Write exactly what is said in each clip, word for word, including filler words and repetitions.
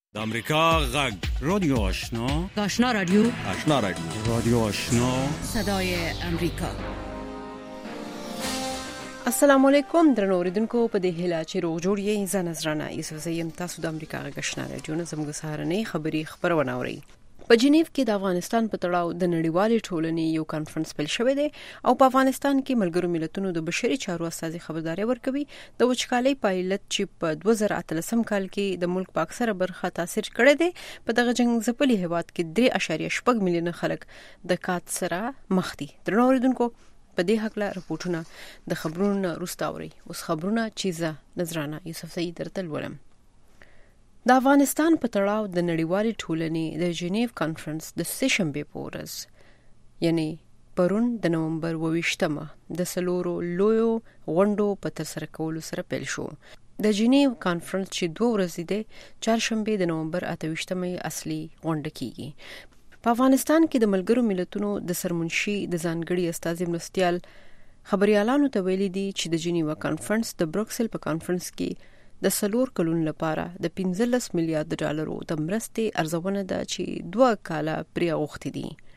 د امریکا غږ رادیو آشنا آشنا رادیو آشنا رادیو رادیو آشنا صدای امریکا. السلام علیکم درنو اوریدونکو، په دې هیله چې روغ جوړ یې. زه نظرانه یوسف زیم، تاسو د امریکا غږ آشنا رادیو نه زموږ سهارنۍ خبري خبرونه اورئ. په جنیو کې د افغانستان په تړاو د نړیوالې ټولنې یو کانفرنس پیل شوی دی او په افغانستان کې ملګرو ملتونو د بشري چارو استازي خبرداري ورکوي د وچکالۍ پایلټ چې په دوه زره اتلسم کال کې د ملک په اکثره برخه تاثیر کړی دی. په دغه جنگ ځپلي هیواد کې درې اعشاریه شپږ میلیونه خلک د کات سره مخ دي. درنو اوریدونکو، په دې حق له رپورټونه د خبرونو روستا اوري. اوس خبرونه چیزه نظرانه یوسف سید درتل ولم. د افغانستان په تړاو د نړیوالې ټولنې د جنیو کانفرنس د سهشنبه په ورځ یعنی پرون د نومبر اوویشتمه د سلورو لویو غونډو په ترسره کولو سره پیل شو. د جنیو کانفرنس چې دوه ورځې دی، چهارشنبه د نومبر اتهویشتمه اصلي غونډه کیږي. په افغانستان کې د ملګرو ملتونو د سرمنشي د ځانګړي استازي مرستیال خبريالانو ته ویلي دي چې د جنیو کانفرنس د بروکسل په کانفرنس کې د سلور کلونو لپاره د پنځلس میلیارډ ډالرو د مرستې ارزونه ده چې دوه کاله پرې غوښتي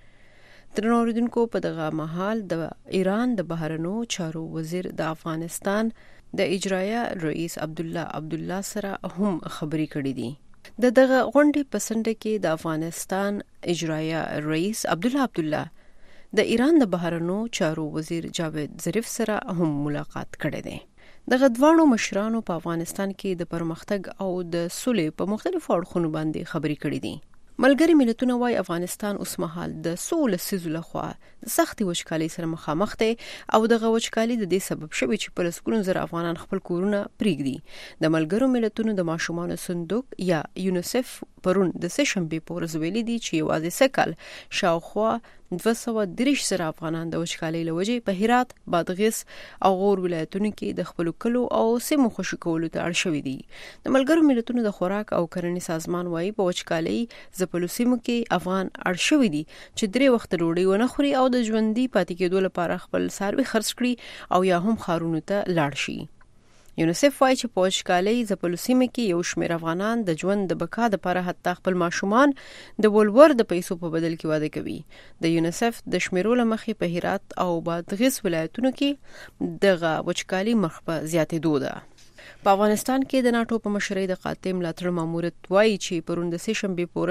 دي. درنو اوریدونکو، په دغه مهال د ایران د بهرنیو چارو وزیر د افغانستان د اجرایه رئیس عبدالله عبدالله سره هم خبري کړې دي. د دغه غونډې په سنډه کې د افغانستان اجرایه رئیس عبدالله عبدالله د ایران د بهرنیو چارو وزیر جاوید ظریف سره هم ملاقات کړی دی. دغه دوانو مشرانو په افغانستان کې د پرمختګ او د سولې په مختلفو اړخونو باندې خبرې کړې دي. ملګري ملتونه وايي افغانستان اوس مهال د سولې سیزو لخوا د سختي وچکالۍ سره مخامخ دی او دغه وچکالۍ د دې سبب شوی چې په لسګونو زره افغانان خپل کورونه پریږدي. د ملګرو ملتونو د ماشومانو صندوق یا یونیسف پرون د سهشنبه په ورځ ویلي دي چې یوازې سکل شاوخوا دوه سوه دېرش زره افغانان د وچکالۍ له وجې په هرات، بادغیس او غور ولایتونو کې د خپلو کلو او سیمو خوشي کولو ته اړ شوي دي. د ملګرو ملتونو د خوراک او کرنې سازمان وايي په وچکالۍ ځپلو سیمو کې افغان اړ شوي دي چې درې وخت ډوډۍ ونه خوري او د ژوندي پاتې کېدو لپاره خپل څاروي خرڅ کړي او یا هم ښارونو ته لاړ شي. یونیسف وايي چې په وچکالۍ ځپلو سیمو کې یو شمېر افغانان د ژوند د بقا لپاره حتی خپل ماشومان د ولور د پیسو په بدل کې واده کوي. د یونیسف د شمیرو له مخې په هرات او بادغیس ولایتونو کې دغه وچکالۍ مخ په زیاتېدو ده. په افغانستان کې د ناټو په مشرۍ د قاطع ملاتړ ماموریت وايي چې پرون د سهشنبه په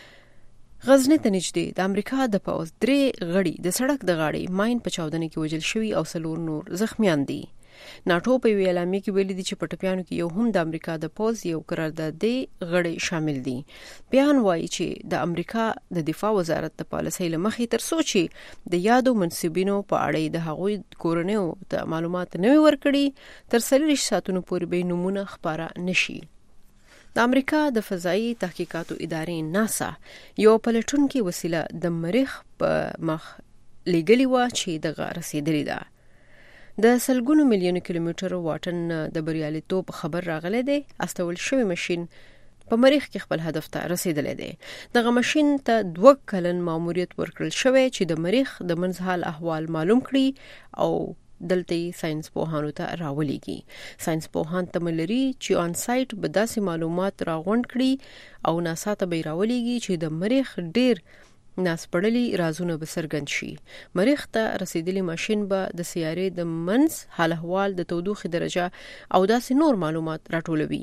ورځ غزنی ته نږدې د امریکا د پوځ درې غړي د سړک د غاړې ماین په چاودنه کې وژل شوي او څلور نور زخمیان دي. ناټو په یو اعلامیه کې ویلي دي چې په ټپیانو کې یو هم د امریکا د پوځ یو قراردادي غړي شامل دي. بیان وايي چې د امریکا د دفاع وزارت د پالیسۍ له مخې تر څو چې د یادو منصبینو په اړه د هغوی کورنیو ته معلومات نه وي ورکړي، تر څلوېښت ساعتونو پورې به نمونه خپاره نشي. د امریکا د فضایي تحقیقاتو ادارې ناسا یو پلټونکې وسیله د مریخ په مخ لګلې و چې دغه رسیدلې ده. د سلګونو میلیونو کیلومتر واټن د بریالیتوب خبر راغلی دی. استول شوی ماشين په مریخ کې خپل هدف ته رسیدلی دی. دغه ماشين ته دوه کلن ماموریت ورکړل شوی چې د مریخ د منځحال احوال معلوم کړي او دلته ساينس پوهانو ته راولېږي. ساينس پوهان تمه لري چې آن سایټ به داسې معلومات راغونډ کړي او ناسا ته به راولېږي چې د مریخ ډیر ناسپړلي رازونه به څرګند شي. مریخ ته رسیدلی ماشين به د سیارې د منځ حال احوال، د تودوخې درجه او داسې نور معلومات راټولوي.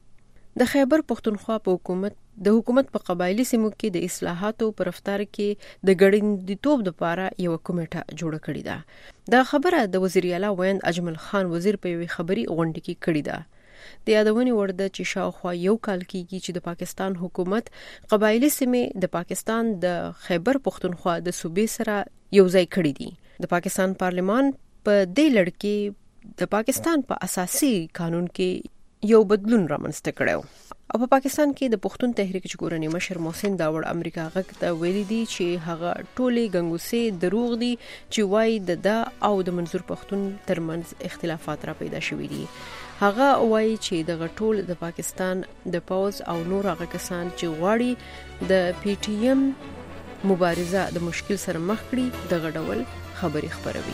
د خیبر پختونخوا په حکومت د حکومت په قبایلی سیمو کې د اصلاحاتو پر رفتار کې د ګډوډیتوب لپاره یو کمیټه جوړه کړې ده. دا خبره د وزیر اعلی ویند اجمل خان وزیر په یوې خبري غونډه کې کړې ده. د یادونې وړ ده چې شاوخوا یو کال کېږي چې د پاکستان حکومت قبایلی سیمې د پاکستان د خیبر پختونخوا د صوبې سره یو ځای کړي دي. د پاکستان پارلمان په دې لړ کې د پاکستان په اساسي قانون کې یو بدلون رامنځته کړو او په پاکستان کې د پښتون تحریک جګورنې مشر محسن داوړ امریکا غږ ته ویلي دي چې هغه ټولې ګنګوسې دروغ دي چې وايي د دا او د منظور پښتون ترمنځ اختلافات را پیدا شوي دي. هغه وايي چې دغه ټول د پاکستان د پوز او نور هغه کسان چې غواړي د پی ټی ایم مبارزه د مشکل سره مخ کړي دغه ډول خبري خبروي.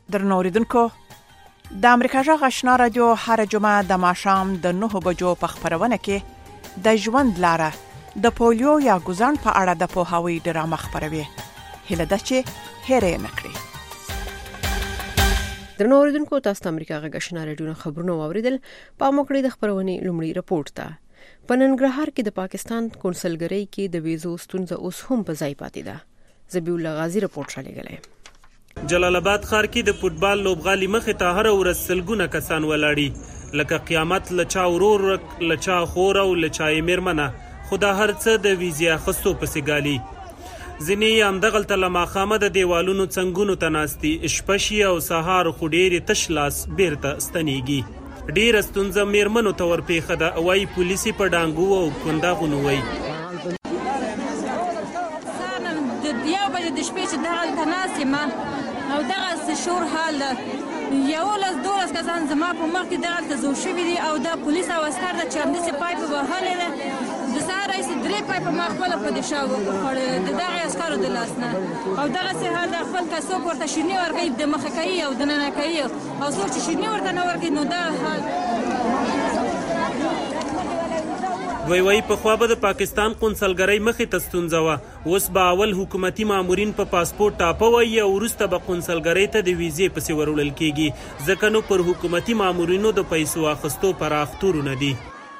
درنو اوریدونکو د امریکا جغ آشنا رادیو هر جمعه د ماښام د نه بجو په خبرونه کې د ژوند لاره د پولیو یا ګوزن په اړه د پوهاوی ډرامه خبروي. هله د چې هېره نکړي. درنو اوریدونکو تاسو د امریکا جغ آشنا رادیو خبرونه واوریدل. په موکړې د خبرونه لومړی رپورت ته. په ننګرهار کې د پاکستان کونسلګرۍ کې د ویزو ستونزه اوس هم په ځای پاتې ده. زبیح الله غازی رپورت را لګلې. جلال آباد ښار کې د فوټبال لوبغالي مخې ته هر ورځ سلګونه کسان ولاړي لکه قیامت لچا ورور لچا خور او لچا میرمنه خدا هر څه د ویزا اخستو پسې ګالي. ځینې هم دغلته له ماښامه د دیوالونو څنګونو ته ناستي شپشي او سهار خو ډېرې تش لاس بیرته ستنېږي. ډېره ستونزه میرمنو ته ورپېښه ده وایي پولیسي په ډانګو او کنداغونو وایي. یو بجې د شپې چې دغلته ناست یم او دغه شور حال ده یولس دولس کسان زما په مخ کې دغلته زو شوي دي او دا پولیس او عسکر ده چې همداسې پایپ وهلې ده د سهار راهیسې درې پایپه ما خپله په دې شا وخوړې د دغې عسکرو د لاس نه او دغسې حال د خپل که څوک ورته شیرني ورکوي د مخه کوي او دننه کوي او څوک چې شیرني ورته نه ورکوي نو دا حال وی وی په خوا به د پاکستان قونسلګرۍ مخې ته ستونزه وه اوس به اول حکومتي مامورین په پاسپورټ ټاپه وایي او وروسته به قونسلګرۍ ته د ویزې پسې وروړل کیږي ځکه نو پر حکومتي مامورینو د پیسو اخیستو پراخ تورونه دي.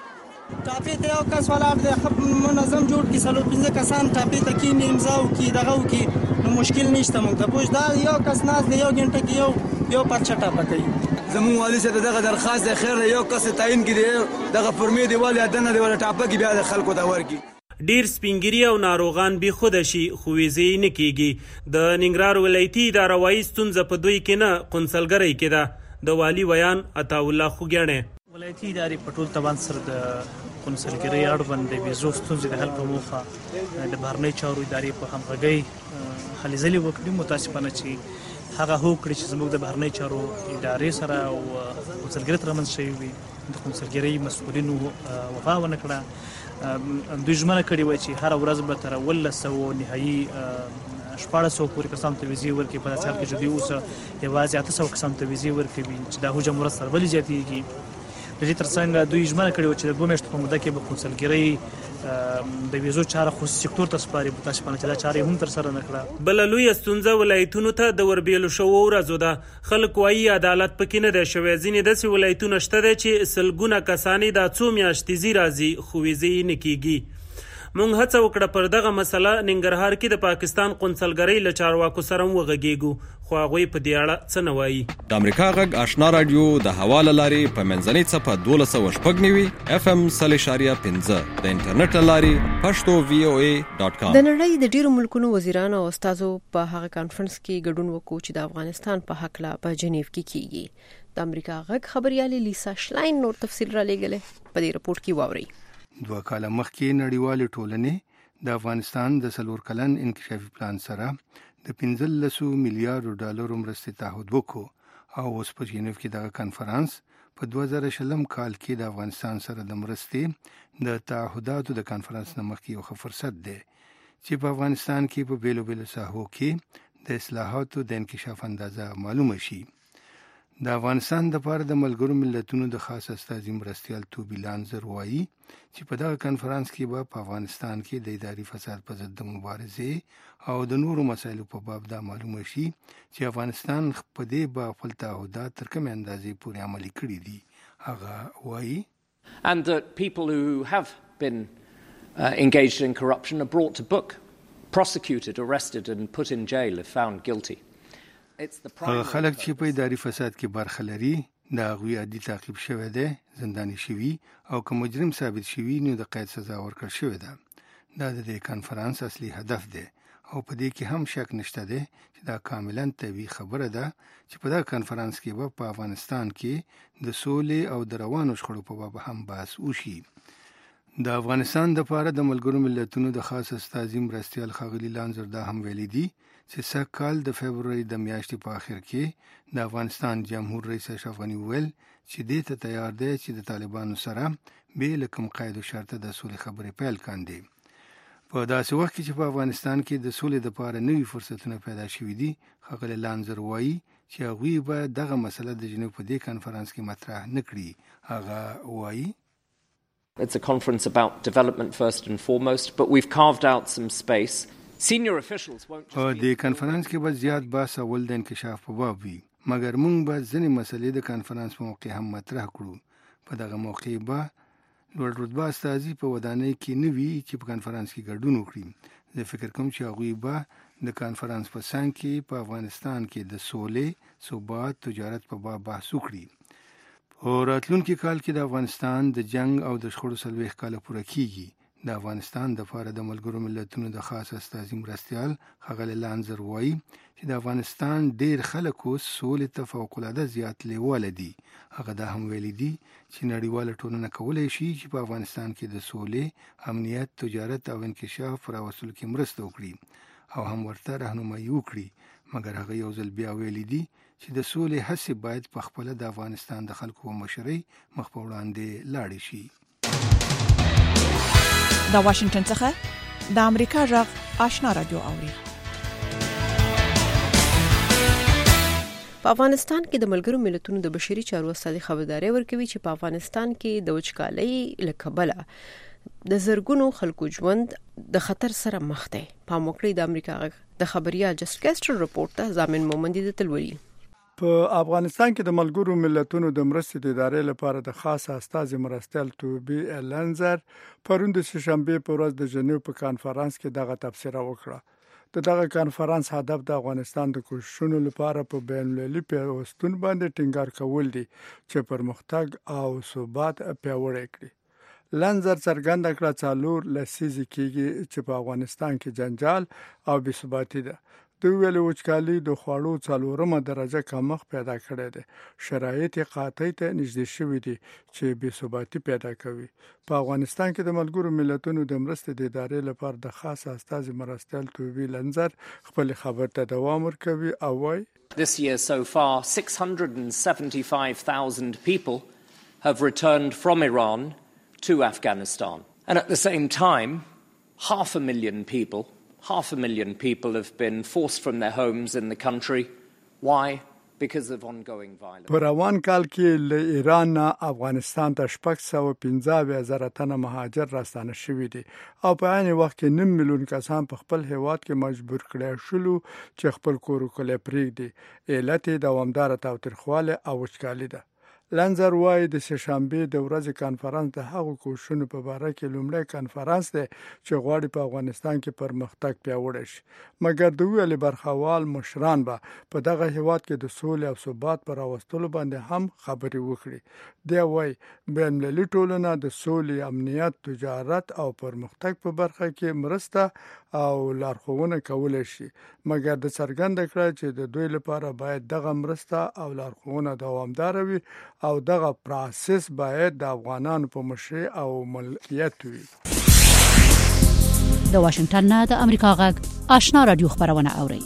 ټاپې ته یو کس ولاړ دی ښه منظم جوړ کړي څلور پنځه کسان ټاپې ته کښېني امضا وکړي دغه وکړي نو مشکل نشته موږ ته پوه دا یو کس ناست دی یو ګنټه کې یو یو پرچه ټاپه کوي. زمون والي سره دغه درخواست د خیر یو کس تعین کړي دغه فرمې دی والی دنه دی ولا ټاپه کې بیا د خلکو ته ورکی. ډیر سپینګری او ناروغان بي خود شي خو ویزې نه کیږي. د ننګرهار ولایتي اداره وايي ستونزه په دوی کې نه قونسلګرۍ کې ده. د والی بیان عطا الله خوګیاڼه ولایتي ادارې په ټول توان سره د قونسلګرۍ اړوند د ویزو ستونزې د حل په موخه د بهرنۍ چارو ادارې په همغږۍ هلې ځلې وکړي. متاسفانه چې هغه هوکړې چې زموږ د بهرنۍ چارو ادارې سره او قونسلګرۍ ترمنځ شوي وي د قونسلګرۍ مسؤلینو وفا ونه کړه. دوی ژمنه کړې وه چې هره ورځ به تر اوولس سوه نهایي شپاړس سوه پورې کسانو ته ویزې ورکوي. په داسې حال کې چې دوی اوس یوازې اته سوه کسانو ته ویزې ورکوي چې دا حجم ورځ سره بلې زیاتېږي. د دې ترڅنګ دوی ژمنه کړې وه چې د دوه میاشتو په موده کې به قونسلګرۍ د ویزو چاره خصوصي سکتور ته سپاري. متاسفانه چې دا چاره هم ترسره نه کړه. بله لویه ستونزه ولایتونو ته د وربېلو شوو ورځو ده. خلک وایي عدالت پکې نه دی شوی. ځینې داسې ولایتونه شته دی چې سلګونه کسان یې دا څو میاشتې ځي راځي خو ویزې یې نه کیږي. مونږ هڅه وکړه پر دغه مسله ننګرهار کې د پاکستان قونسلګرۍ له چارواکو سره وغږیږو خو هغوی په دې اړه څه نه وایي. د امریکا غږ آشنا رادیو د هوا له لارې په منځنۍ څپه دولس سوه شپږ نوي اف ام سل اشاریه پنځه د انټرنیټ له لارې پښتو وی او ای ډاټ کام. د نړۍ د ډیرو ملکونو وزیرانو او استادو په هغه کانفرنس کې ګډون وکړو چې د افغانستان په حق لا په جنیف کې کیږي. د امریکا غږ خبريالي لیسا شلاین نور تفصیل را لېږلې په دې رپورت کې واوري. دوه کاله مخکې نړیوالې ټولنې د افغانستان د څلور کلن انکشافي پلان سره د پنځلس میلیارډ ډالرو مرستې تعهد وکړو او اوس په جنیف کې دغه کانفرنس په دوه زره شلم کال کې د افغانستان سره د مرستې د تعهداتو د کانفرنس نه مخکې یو ښه فرصت دی چې په افغانستان کې په بیلو بیلو ساحو کې د اصلاحاتو د انکشاف اندازه معلومه شي. د افغانستان د لپاره د ملګرو ملتونو د خاص استازي مرستیال توبی لانزر وایي چې په دغه کانفرنس کې به په افغانستان کې د اداري فساد په ضد د مبارزې او د نورو مسایلو په باب دا معلومه شي چې افغانستان په دې به خپل تعهدات تر کومې اندازې پورې عملي کړي دي. هغه وایي and that people who have been uh, engaged in corruption are brought to book, prosecuted, arrested and put in jail if found guilty. هغه خلک چې په اداري فساد کې برخه لري د هغوی عادي تعقیب شوی دی، زنداني شوي او که مجرم ثابت شوي نو د قید سزا ورکړل شوې ده. دا د دې کانفرنس اصلي هدف دی او په دې کې هم شک نشته دی چې دا کاملا طبیعي خبره ده چې په دا کانفرنس کې به په افغانستان کې د سولې او د روانو شخړو په باب هم بحث وشي. د افغانستان د لپاره د ملګرو ملتونو د خاص استازي مرستیال ښاغلي لانزر دا هم ویلي دي چې سږ کال د فبروري د میاشتې په اخر کې د افغانستان جمهور رئیس اشرف غني ویل چې دې ته تیار دی چې د طالبانو سره بې له کوم قید و شرطه د سولې خبرې پیل کاندي. په داسې وخت کې چې په افغانستان کې د سولې لپاره نوي فرصتونه پیدا شوي دي، ښاغلی لانزر وایي چې هغوی به دغه مسله د جنیو په دې کانفرنس کې مطرح نه کړي. هغه وایي It's a conference about development first and foremost, but we've carved out some space. Senior officials won't just په دې کانفرنس کې به زیات بحث اول د انکشاف په باب وي، مګر موږ به ځینې مسلې د کانفرنس په موقع هم مطرح کړو. په دغه موقع به لوړ رتبه استازي په ودانۍ کې نه وي چې په کانفرنس کې ګډون وکړي. زه فکر کوم چې هغوی به د کانفرنس په څنګ کې په افغانستان کې د سولې، ثبات، تجارت په باب بحث وکړي. په راتلونکي کال کې د افغانستان د جنگ او د شخړو څلوېښت کاله پوره کیږي. د افغانستان د لپاره د ملګرو ملتونو د خاص استازي مرستیال ښاغلی لانزر وایي چې د افغانستان ډیر خلک اوس سولې ته فوق‌العاده زیات لیواله دي. هغه دا هم ویلي دي چې نړیواله ټولنه کولی شي چې په افغانستان کې د سولې، امنیت، تجارت او انکشاف راوستلو کې مرسته وکړي او هم ورته راهنمایي وکړي. مګر هغه یو ځل بیا ویلي دي چې د سولې هڅې باید په خپله د افغانستان د خلکو په مشرۍ مخ په وړاندې لاړې شي. د واشنگټن څخه د امریکا غږ آشنا رادیو اوري. په افغانستان کې د ملګرو ملتونو د بشري چارو استازي خبرداري ورکوي چې په افغانستان کې د وچکالۍ له کبله د زرګونو خلکو ژوند د خطر سره مخ دی. په موکړې د امریکا غږ د خبريال جسټکستر رپورټ ته ضامن مومندي د تلوري. په افغانستان کې د ملګرو ملتونو د مرستې د ادارې لپاره د خاص استازي مرستیال توبی لانزر پرون د شنبه په ورځ د جنیو په کانفرنس کې دغه تبصره وکړه. د دغه کانفرنس هدف د افغانستان د کوششونو لپاره په بین المللي پیوستون باندې ټینګار کول دي چې پرمختګ او ثبات پیاوړی کړي. لانزر څرګنده کړه څلور لسیزې کېږي چې په افغانستان کې جنجال او بې ثباتي ده. د ویلې وچکالي د خوړو څلورمه درجه کمښت پیدا کړی دی. شرایط قاطع ته نږدې شوي دي چې بې ثباتي پیدا کوي. په افغانستان کې د ملګرو ملتونو د مرستې د ادارې لپاره د خاص استازي مرستیال توبی لانزر خپل خبر ته دوام ورکوي او وایي This year so far six hundred seventy-five thousand people have returned from Iran to Afghanistan. And at the same time, half a million people Half a million people have been forced from their homes in the country. Why? Because of ongoing violence. په روان کال کې له ایران نه افغانستان ته شپږ سوه پنځه زره تنه مهاجر راستانه شوي دي او په عین وخت کې نیم میلیون کسان په خپل هیواد کې مجبور کړي شول چې خپل کور کله پرېږدي. علت یې دوامداره تاوتریخوالی او وچکالي ده. لانزر وایي د سهشنبه د ورځې کانفرنس د هغو کوششونو په باره کې لومړی کانفرنس دی چې غواړي په افغانستان کې پرمختګ پیاوړی شي. مګر د ویلې برخوال مشران به په دغه هیواد کې د سولې او ثبات پر راوستلو باندې هم خبرې وکړي. دی وایي بین المللي ټولنه د سولې، امنیت، تجارت او پرمختګ په برخه کې مرسته او لارښوونه کولی شي. مګر د څرګنده کړه چې د دوی لپاره باید دغه مرسته او لارښوونه دوامداره وي او دغه پروسس باید د افغانانو په مشرۍ او ملکیت وي. د واشنگټن نه د امریکا غږ آشنا رادیو خبرونه اوري.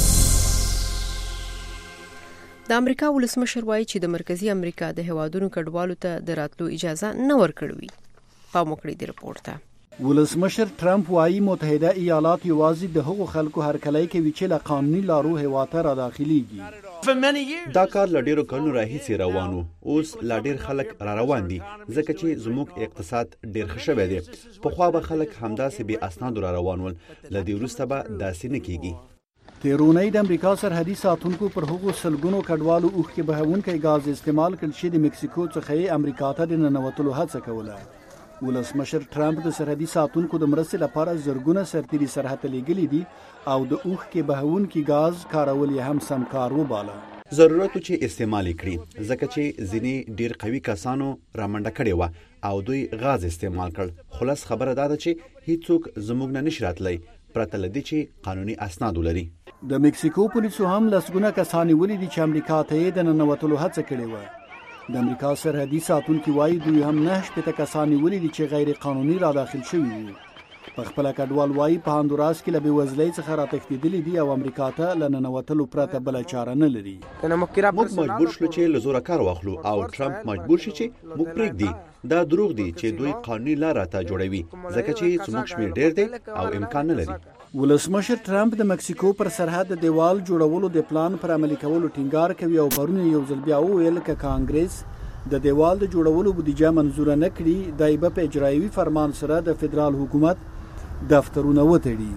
د امریکا ولسمشر وایي چې د مرکزی امریکا د هوادونو کډوالو ته د راتلو اجازه نه ورکړوي. په موکړې د رپورټ ته ولسمشر ټرمپ وایي متحده ایالات یوازې د هغو خلکو هرکلی کوي چې له قانوني لارو هیواد ته را داخليږي. دا کار له ډیرو کلونو راهیسې روانو. اوس لا ډیر خلک را روان دي ځکه چې زموږ اقتصاد ډیر ښه شوی دی. پخوا به خلک همداسې بې اسنادو را روان ول، له دې وروسته به داسې نه کیږي. تیرونی د امریکا سرحدي ساتونکو پر هغو سلګونو کډوالو اوښکې بهونکی غاز استعمال کړ چې د مکسیکو څخه یې امریکا ته د ننوتلو هڅه کوله. ولسمشر ټرمپ د سرحدي ساتونکو د مرستې لپاره زرګونه سرتیري سرحد لېږلي دي او د اوښکې بهونکي غاز کارول یې هم سمکار وباله. ضرورت چې استعمال کړي ځکه چې ځینې ډیر قوي کسانو رامنډه کړې و او دوی غاز استعمال کړ. خلاص خبره دا ده چې هیڅوک زموږ نه نشي راتلی پرته له دې چې قانوني اسناد ولري. د مکسیکو پولیسو هم لسګونه کسان ولې دي چې امریکا ته یې د ننوتلو هڅه کړې و. د امریکا سرحدي ساتونکي وایي دوی هم نه شپېته کسان ولې دي چې غیر قانوني را داخل شوي وو. په خپل کډوال وایي په هندوراس کې له بېوزلۍ څخه راتښتېدلي دي او امریکا ته له ننوتلو پرته بله چاره نه لري. موږ مجبور شلو چې له زوره کار واخلو او ټرمپ مجبور شي چې موږ پرېږدي. دا دروغ دي چې دوی قانوني لار راته جوړوي ځکه چې زموږ شمیر ډیر دی او امکان نه لري. ولسمشر ټرمپ د مکسیکو پر سرحد د دیوال جوړولو د پلان پر عملي کولو ټینګار کوي او پرون یو ځل بیا وویل چې کانګرس د دیوال د جوړولو بودیجه منظور نه کړي دای په اجرایوي فرمان سره د فدرال حکومت دفترونه وتړي.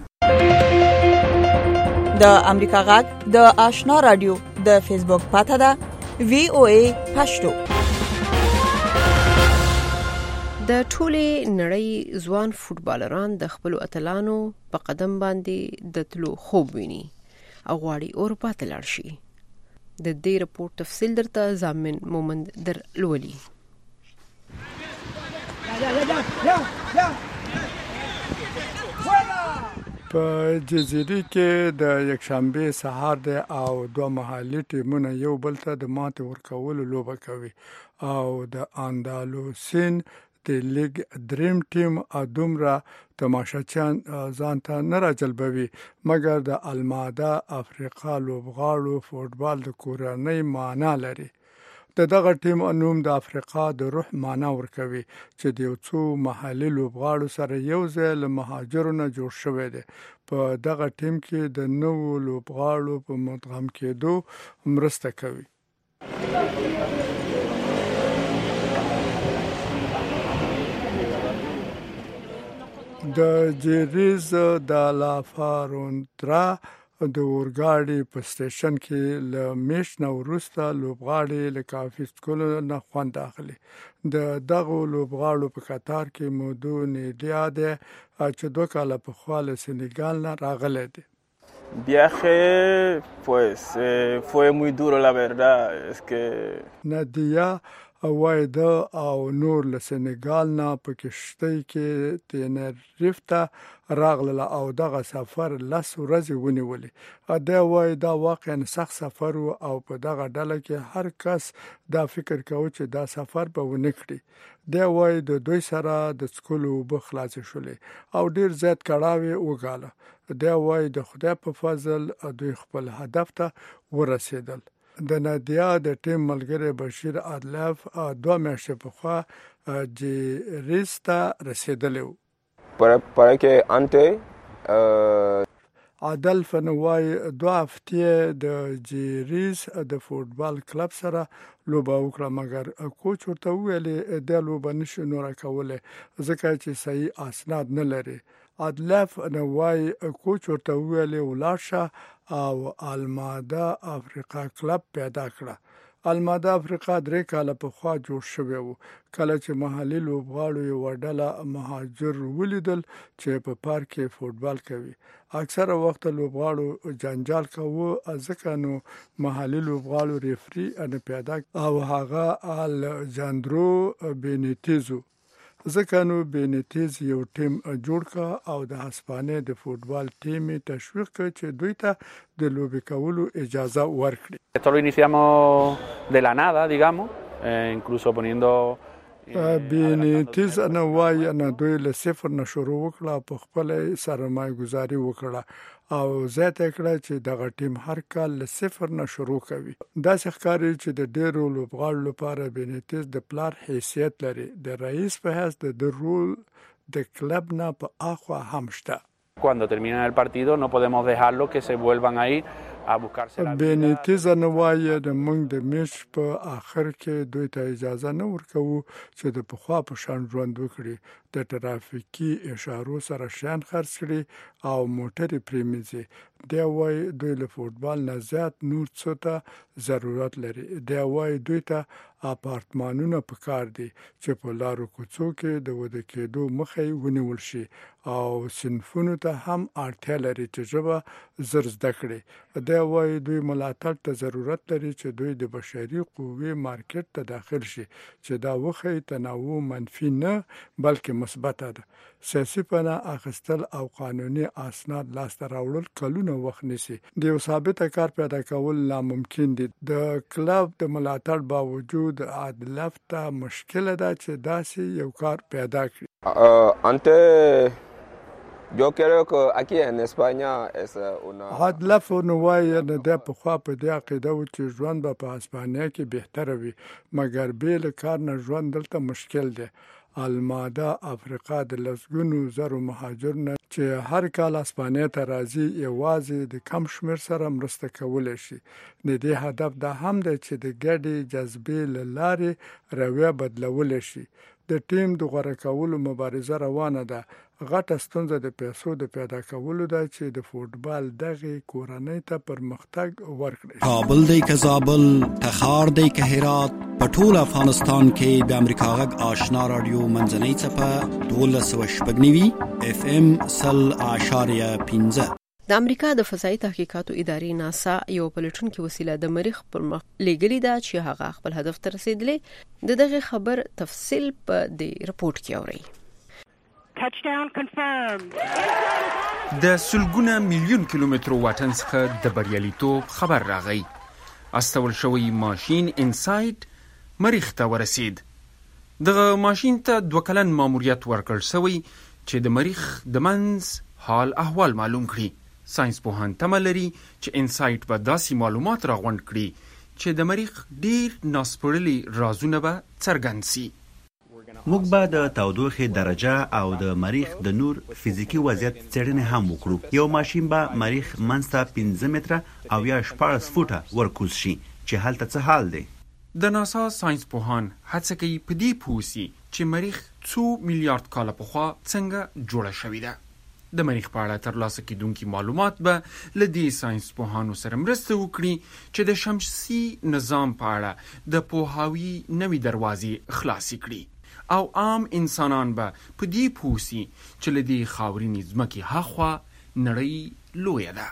د امریکا غږ د آشنا رادیو د فیسبوک پاته ده وی او ای پښتو. د ټولې نړۍ ځوان فوټبالران د خپل اتلانو په قدم باندې د تلو خوب ویني او غواړي اروپا ته لاړ شي. د دې رپورت تفصیل درته ضامن مومند در لولي. په جزیرې کې د یکشنبه سهار دی او دوه محلي ټیمونه یو بل ته د ماتې ورکولو لوبه کوي او د اندالوسین د لیگ دریم ټیم دومره تماشاچیان ځان ته نه راجلبوي مګر د الماده افریقا لوبغاړو فوټبال د کورنۍ معنا لري. د دغه ټیم نوم د افریقا د روح معنا ورکوي چې د یو څو محلي لوبغاړو سره یو ځای له مهاجرو نه جوړ شوی دی. په دغه ټیم کې د نوو لوبغاړو په مدغم کېدو مرسته کوي. د جیریز د لافاروندرا د اورګاډي په سټیشن کې له میش نه وروسته لوبغاړي له کافي سکول نه خوند اخلي. د دغه لوبغاړو په قطار کې مودو نیډیا ده چې دوه کاله په خوا له سنیګال نه راغلی دی. Viaje, pues eh, fue muy duro la verdad, es que نادیا وای د او نور له سنیګال نه په کشتۍ کې تنریف ته راغله او دغه سفر لس ورځې ونیولې. دا وای دا واقعا سخت سفر او په دغه ډله کې هر کس دا فکر کوي چې دا سفر به ونه کړي. دا وای د دوی سره د سکولو به خلاص شولې او ډیر زیات کړاوي وګاله. دا وای د خدای په فضل دوی خپل هدف ته ورسېدل. د نادیا د ټیم ملګری بشیر عادلف دوه میاشتې پخوا جیریستا رسیدلی و. para que antes عادلف نوای دوه هفتې د جیریس د فوټبال کلب سره لوبه وکړه مګر کوچ ورته ویلې د لوبه نشو نور کوله ځکه چې صحیح اسناد نه لري. عادلف نوای کوچ ورته ویلې ولاشه او الماده افریقا کلب پیدا کړه. الماده افریقا درې کاله په خوا جوړ شوی و کله چې محلي لوبغاړو یو ډله مهاجر ولیدل چې په پارک کې فوټبال کوي. اکثره وخت لوبغاړو جنجال کوي ځکه نو محلي لوبغاړو ریفری ان پیدا او هغه الجاندرو بینیتیزو ځکه نو بینیتیز یو ټیم جوړ کا او د هسپانیې د فوټبال ټیم تشویق کړ چې دوی ته د لوبې کولو اجازه ورکړي. Esto lo iniciamos de la nada, digamos, eh, incluso poniendo بینیتیز نه وای نه دوی له صفر نه شروع وکړه په خپل سرمایه گذاري وکړه او زیاته کړه چې دغه ټیم هر کال له صفر نه شروع کوي. دا ښکاري چې د ډیرو لوبغاړو لپاره بینیتیز د پلار حیثیت لري. د رئیس په حیث د رول د کلب نه په اخوا هم شته. Cuando terminen el partido no podemos dejarlo que se vuelvan a ir a buscarse la vida. بینیتیز نه وای د موږ د میش په اخر کې دوی ته اجازه نه ورکوو چې د پخوا په شان ژوند وکړي. د ترافیکي اشارو سره شان خرڅ کړي او موټر پریمزي. دا وای دوی له فوټبال نه زیات نور څه ته ضرورت لري. دا وای دوی ته اپارتمانونه پکار دي چې په لارو کوڅو کې د وده کېدو مخې ونیول شي او صنفونو ته هم اړتیا لري چې ژبه زر زده کړي. دا وای دوی ملاتړ ته ضرورت لري چې دوی د بشري قوې مارکیټ ته داخل شي چې دا وخی تنوع منفي نه بلکې مثبت ده. سیاسي پناه اخیستل او قانوني اسناد لاسته راوړل کلونه وخت نیسي. د یو ثابت کار پیدا کول ناممکن دي. د کلب د ملاتړ باوجود عادلف ته مشکل ده چې داسې یو کار پیدا کړي. Uh, antes Yo creo que aquí en España es una عدلف نو وای نه د په خوا په دې عقیده و چې ژوند به په اسپانیا کې بهتره وي مګر به له کار نه ژوند دلته مشکل دی الماده افریقا د لسګونو زرو مهاجرونه چې هر کال اسپانیا ته راځي یوازې د کم شمیر سره مرسته کولای شي د دې هدف دا هم دی چې د ګډې جذبې لارې رویه بدلول شي د ټیم د غوړه کولو مبارزه روانه ده غټه ستونزه د پیسو د پیدا کولو ده چې د فوتبال دغه کورنۍ ته پرمختګ ورکړي کابل دی که زابل تخار دی که هرات په ټول افغانستان کې د امریکا غږ آشنا رادیو منځنۍ څپه دولس سوه شپږ نوي اف ام سل اعشاریه پنځه د امریکا د فضایي تحقیقاتو ادارې ناسا یو پلټونکي وسیله د مریخ پر مخ لګلې ده چې هغه خپل هدف ته رسیدلې د دغه خبر تفصیل په دې رپورت کې اوري Touchdown confirmed. د سلګونه میلیون کیلومترو واټن څخه د بریالیتوب خبر راغی. استول شوی ماشين انسایت مریخ ته ورسید. دغه ماشين ته دوه کلن ماموریت ورکړ شوی چې د مریخ د منځ حال احوال معلوم کړي. ساينس پوهان تمه لري چې انسایت به داسې معلومات راغونډ کړي چې د مریخ ډیر ناسپړلي رازونه به څرګند شي. موږ به د تودوخې درجه او د مریخ د نور فزیکی وضعیت څېړنې هم وکړو. یو ماشین به مریخ منځ ته پنځه متره او یا شپاړس فوټه ورکوز شي چې هلته څه حال دی. د ناسا ساينس پوهان هڅه کوي په دې پوه شي چې مریخ څو میلیارډ کاله پخوا څنګه جوړه شوې ده. د مریخ په اړه ترلاسه کیدونکي معلومات به له دې ساينس پوهانو سره مرسته وکړي چې د شمسي نظام په اړه د پوهاوي نوې دروازې خلاصې کړي او عام انسانان به په دې پوه شي چې له دې خاورینې ځمکې هاخوا نړۍ لویه ده.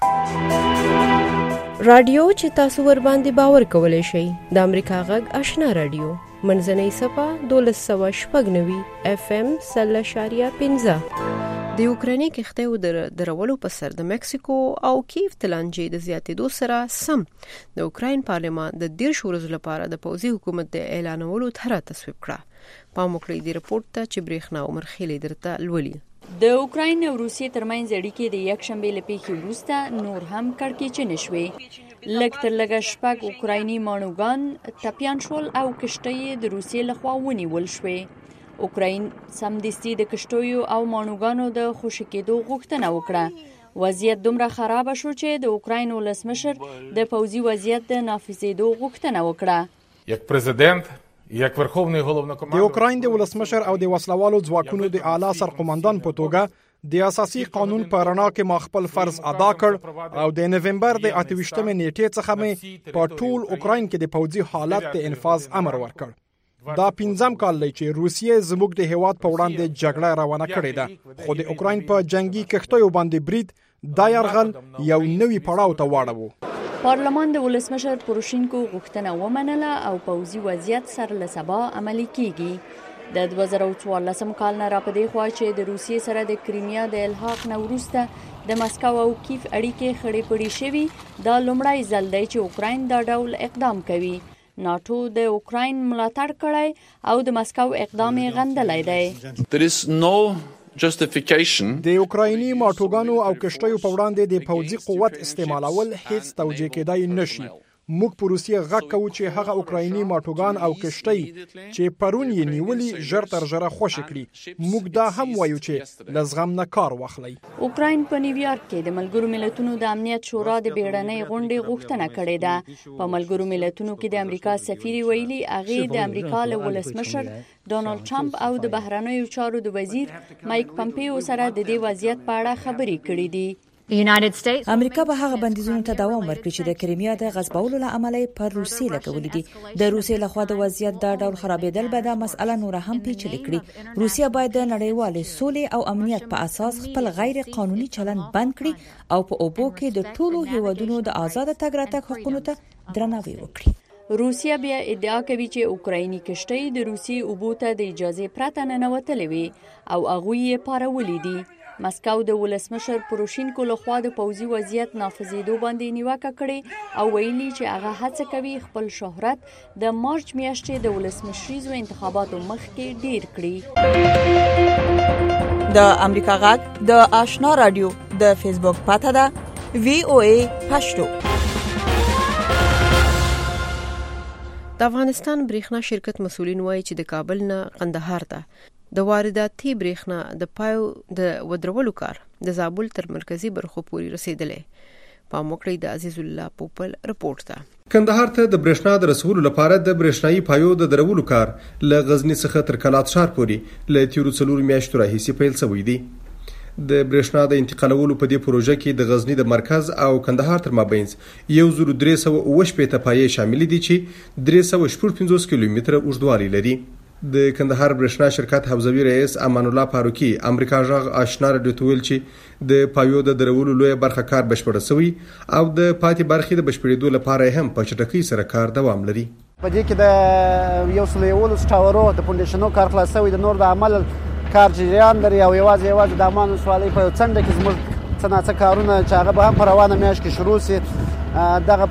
رادیو چې تاسو ور باندې باور کولای شئ د امریکا غږ آشنا رادیو منځنۍ صفه دولس سوه شپږ نوي اف ام سل اعشاریه پنځه د یوکریني کښتیو د درولو په سر د مکسیکو او کیف تلانجې د زیاتېدو سره سم د اوکراین پارلمان د دېرشو ورځو لپاره د پوځي حکومت د اعلانولو طرح تصویب کړه. پام وکړئ د رپورټ ته چې برېښنا عمر خیلی درته لولي. د اوکراین او روسیې ترمنځ اړیکې د یکشنبې له پیښې وروسته نور هم کړکېچنې شوې. لږ تر لږه شپږ اوکرایني ماڼوګان ټپیان شول او کښتۍ د روسیې لخوا ونیول شوې. اوکراین سمدستي د کښتیو او ماڼوګانو د خوشي کېدو غوښتنه وکړه. وضعیت دومره خراب شو چې د اوکراین ولسمشر د پوځي وضعیت د نافذېدو غوښتنه وکړه. یک پرزیدنت یک ورخوبنی головнокомандувач د اوکراین د ولسمشر او د وسلوالو ځواکونو د اعلی سرقومندان په توګه د اساسي قانون په رڼا کې ما خپل فرض ادا کړ او د نومبر د اته ویشتمې نیټې څخه مې په ټول اوکراین کې د پوځي حالت د انفاذ امر ورکړ. دا پنځم کال دی چې روسیې زموږ د هیواد په وړاندې جګړه روانه کړې ده خو د اوکراین په جنگي کښتیو باندې برید دا یرغل یو نوی پړاو ته واړاوه. پارلمان د ولسمشر پوروشینکو غوښتنه ومنله او پوځي وضعیت سر له سبا عملي کیږي. د دوه زره څوارلسم کال نه راپدې خوا چې د روسیې سره د کریمیا د الحاق نه وروسته د مسکو او کیف اړیکې خړې پړې شوي دا لومړی ځل دی چې اوکراین دا ډول اقدام کوي. ناتو د اوکراین ملاتړ کړی او د مسکو اقدام یې غندلی دی. There is no justification د اوکرایني ماټوګانو او کښتیو په وړاندې د پوځي قوت استعمالول هیڅ توجیه کېدای نشي. موږ په روسیې غږ کوو چې هغه اوکرایني ماټوګان او کښتۍ چې پرون یې نیولي ژر تر ژره خوشي کړي. موږ دا هم وایو چې له زغم نه کار واخلئ. اوکراین په نیویارک کې د ملګرو ملتونو د امنیت شورا د بیړنۍ غونډې غوښتنه کړې ده. په ملګرو ملتونو کې د امریکا سفیر ویلي هغه د امریکا له ولسمشر ډونالد ټرمپ او د بهرنیو چارو د وزیر مایک پمپیو سره د دې وضعیت په اړه خبرې کړې دي. امریکا به هغه بندیزونو ته دوام ورکړي چې د کریمیا د غصبولو له امله پر روسیې لګولې دي. د روسیې لخوا د وضعیت د ډول خرابېدل به دا مسأله نور هم پیچلې کړي. روسیه باید د نړیوال سولې او امنیت په اساس خپل غیر قانوني چلند بند کړي او په اوبو کې د ټولو هیوادونو د آزاد تګ راتګ حقوقو ته درناوی وکړي. روسیه بیا ادعا کوي چې اوکرایني کښتۍ د روسیې اوبو ته د اجازه پرته ننوتلې وي او هغوی یې پارولې دي. مسکو د ولسمشر پروشینکو لخوا د پوځي وضعیت نافذېدو باندې نیوکه کړې او ویلي چې هغه هڅه کوي خپل شهرت د مارچ میاشتې د ولسمشریزو انتخاباتو مخکې ډیر کړي. د امریکا غږ د آشنا رادیو د فیسبوک پاته ده وی او ای پښتو. د افغانستان برېښنا شرکت مسولین وایي چې د کابل نه قندهار ته د وارداتي برېښنا د پایو د ودرولو کار د زابل تر مرکزی برخو پورې رسیدلې. په موکړی د عزیز الله پوپل رپورت ده. کندهار ته د برېښنا د رسولو لپاره د برېښنايي پایو د درولو کار له غزنی څخه تر کلات ښار پورې له تیرو څلورو میاشتو راهیسې پیل شوی دی. د برېښنا د انتقالولو په دې پروژه کې د غزنی د مرکز او کندهار تر مابینځ یو زر درې سوه اووه شپېته پایې شامل دي چې درې سوه شپږ پنځوس کیلومتره اوږدوالی لري. د کندهار برېښنا شرکت حوزوي رئیس امان الله فاروقي امریکا غږ آشنا رادیو ته ویل چې د پایو د درولو لویه برخه کار بشپړه شوی او د پاتې برخې د بشپړېدو لپاره هم په چټکۍ سره کار دوام لري. په دې کې د یو سل یولس ټاورو د فونډیشنو کار خلاص شوی، د نور د عمل کار جریان لري او یوازې یوازې د امان ولسوالۍ په څنډه کې زموږ څه ناڅه کارونه چې هغه به هم په روانه میاشت کې شروع شي. دغه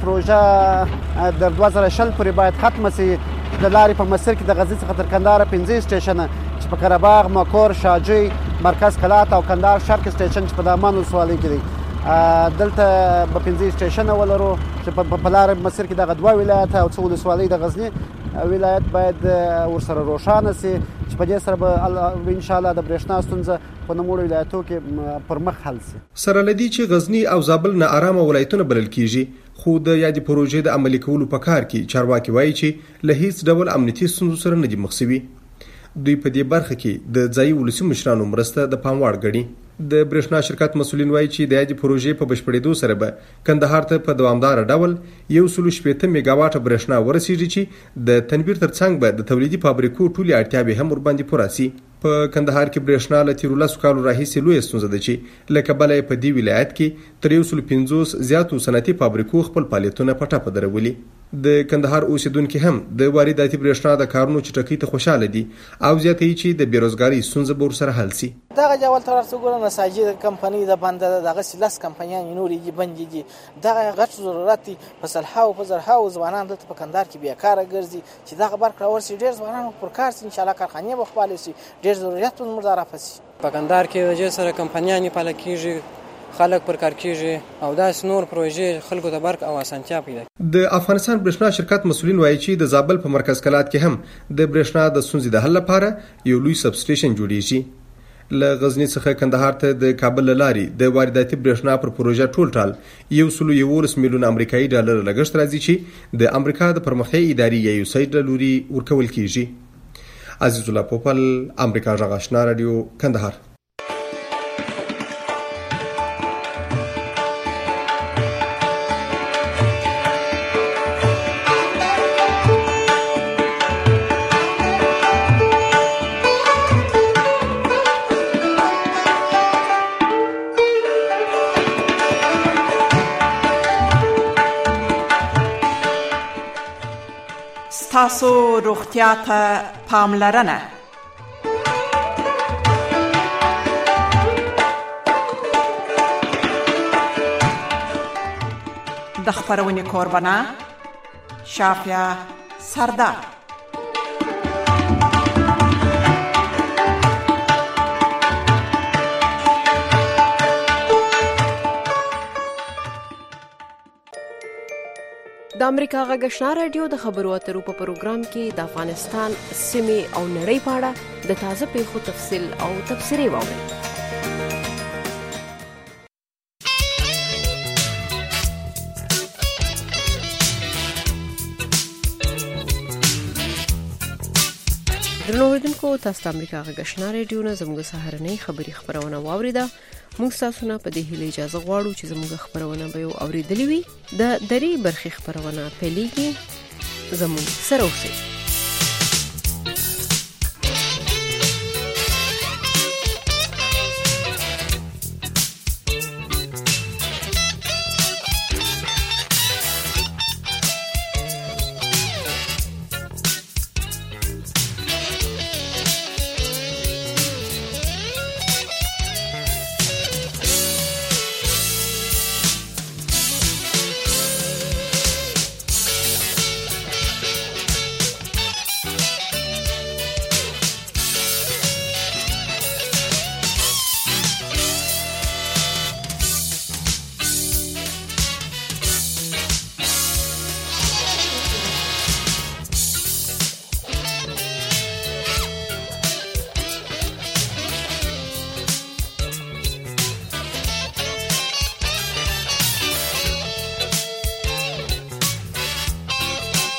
پروژه د دوه زره شل پورې باید ختمه شي. د لارې په مسیر کې د غزني څخه تر کندهار پنځه سټیشنه چې په قرهباغ، مکور، شاجوی، مرکز کلات او کندهار شرق سټیشن چې په دامان ولسوالۍ کې دی. دلته به پنځه سټیشنه ولرو چې په لار مسیر کې دغه دوه ولایت او څو ولسوالۍ د غزني ولایت باید ورسره روښانه شي چې په دې سره به ان شاء الله د برېښنا ستونزه په نوموړو ولایتو کې پر مخ حل شي. سره لدی چې غزنی او زابل نه آرامه ولایتونه بلل کیږي، خو د یادې پروژې د عملي کولو په کار کې چارواکي وایي چې له هیڅ ډول امنیتي ستونزو سره نه دي مخ شوي. دوی په دې برخه کې د ځایي ولسي مشرانو مرسته د پام وړ ګڼي. د برېښنا شرکت مسولین وایي چې د یادې پروژې په بشپړېدو سره به کندهار ته په دوامدار ډول یو سل شپېته میګاواټه برېښنا ورسیږي چې د تنویر ترڅنګ به د تولیدي فابریکو ټولې اړتیاوې هم ورباندې پوره شي. په کندهار کې برېښنا له تیرو لسو کالو راهیسې لویه ستونزه ده چې له کبله یې په دې ولایت کې تر یو سل پنځوس زیاتو صنعتي فابریکو خپل فعالیتونه په ټپه درولي. د کندهار اوسیدونکي هم د وارداتي برېښنا د کارونو چټکۍ ته خوشاله دي او زیاتوي چې د بیروزګارۍ ستونزه به ورسره حل شي. دغه جوال تر څو ګورو نساجي کمپنۍ د باندې دغه سلاس کمپنیان نورې بندې دي. دغه غټ ضرورت په صلحاو په زرهاو ځوانان دلته په کندهار کې بیکاره ګرځي چې دغه برق راورسي ډېر ځوانان پر کار سي ان شاء الله کارخانې به خپل شي ډېر ضرورت موږ دارا شي. په کندهار کې د جسر کمپنیان په لکېږي خلک پر کار کېږي او داس نور پروژې خلکو ته برق او اسانتیا پیدا. د افغانستان برېښنا شرکت مسولین وایي چې د زابل په مرکز کلات کې هم د برېښنا د ستونزې د حل لپاره یو لوی سب سټیشن جوړیږي. له غزنی څخه کندهار ته د کابل لارې د وارداتي برېښنا پر پروژه ټول ټال یو سل یوولس میلیون امریکایي ډالر لګښت راځي چې د امریکا د پرمختیایي ادارې یا یو سایډ له لوري ورکول کیږي. عزیز الله پوپل، امریکا غږ آشنا رادیو، کندهار. تاسو روغتیا ته پاملرنه. د خبرونې کوربانه شافیا سردار. د امریکا غږ آشنا رادیو د خبرو اترو په پروګرام کې د افغانستان سیمې او نړۍ په اړه د تازه پیښو تفصیل او تبصرې واورئ. درنو اوریدونکو، تاسو د امریکا غږ آشنا رادیو نه زموږ سهارنۍ خبري خبرونه واوریده. موږ تاسو نه په دې هیله اجازه غواړو چې زموږ خبرونه به یو اوریدلې وي. د درې برخې خبرونه پیلېږي. زموږ سره اوسئ.